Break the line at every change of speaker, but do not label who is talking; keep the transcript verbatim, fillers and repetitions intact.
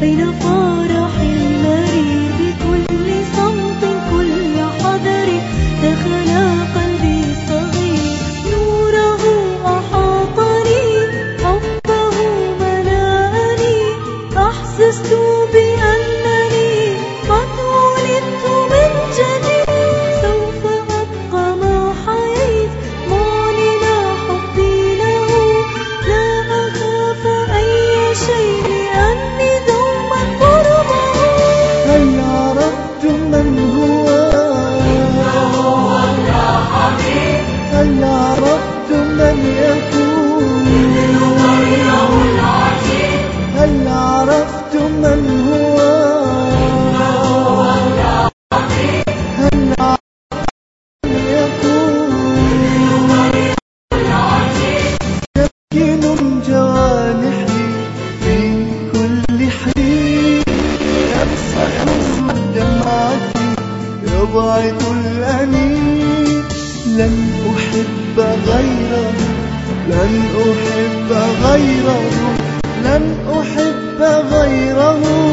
بين فرح المرير بكل صمت كل حذر دخل قلبي الصغير نوره أحاطني حبه ملأني أحسست بأنني قد ولدت من جديد سوف أبقى ما حييت معلنا حبي له لا أخاف أي شيء لأني دوما قربه
هل عرفت من هو هل عرفت من يكون هل عرفت من هو هل عرفت من يكون سكين جوانحي في كل حين يمسح دمعتي يبعد الأنين لن أحب غيره لن أحب غيره لن أحب غيره